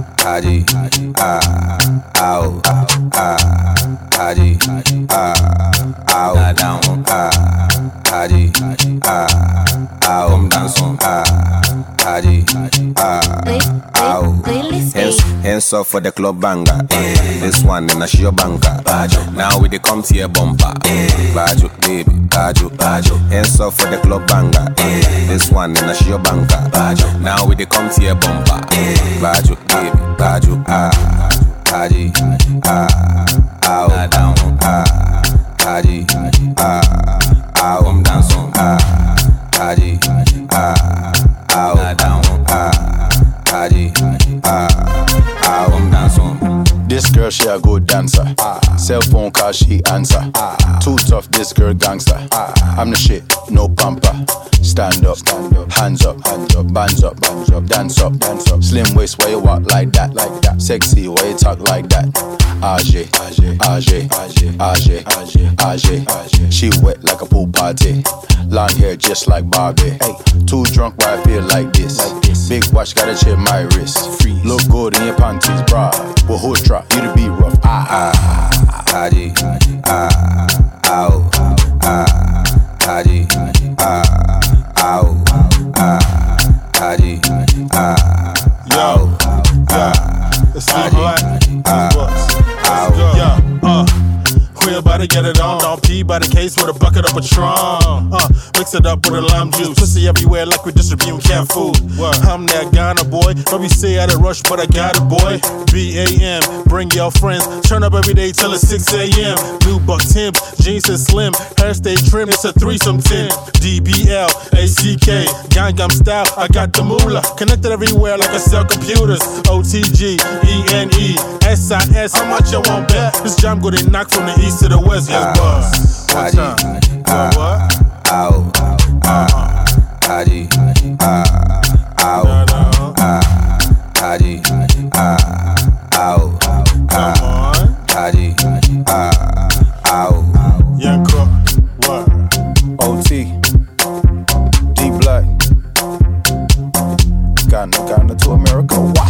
Haji, ow, Haji, ow, down, Haji, ow, come dance on, Haji, ow. Hands off for the club banger. This one in a sheer banker. Now we dey come to your bumper. Bajo, baby, bajo. Hands off for the club banger. This one in a sheer banker. Now we dey come to your bumper. Bajo, baby, bajo. Haji, ow, down, Haji, ow, come dance on, Haji, ow, down, Haji, ow, come dance on. This girl, she a good dancer. Cell phone call, she answer. Too tough, this girl gangster. I'm the shit, no pamper. Stand up, hands up, bands up, dance up. Slim waist, why you walk like that? Sexy, why you talk like that? Age. She wet like a pool party. Long hair just like Barbie. Too drunk, why I feel like this? Big watch, gotta check my wrist. Look good in your panties, bra. But who's drop? You to be rough. Haji, ow, Haji, ow, Haji, yo, it's not like we're about to get it on. Don't pee by the case with a bucket of Patron. Mix it up with a lime juice. Pussy everywhere like we're distributing cat food. I'm that Ghana boy. Don't be say I had a rush, but I got it, boy. BAM, bring your friends. Turn up every day till it's 6 a.m. New buck Tim's, jeans is slim. Hair stay trim, it's a threesome 10. DBL, ACK, Gangnam style. I got the moolah. Connected everywhere like I sell computers. OTG, ENE, SIS. How much you want bet? This jam go they knock from the east to the west, yes, boss. Haji, ow, Haji, ow, Haji, ow, Haji, ow. Young Crook, what? OT, D Black. Ghana to America.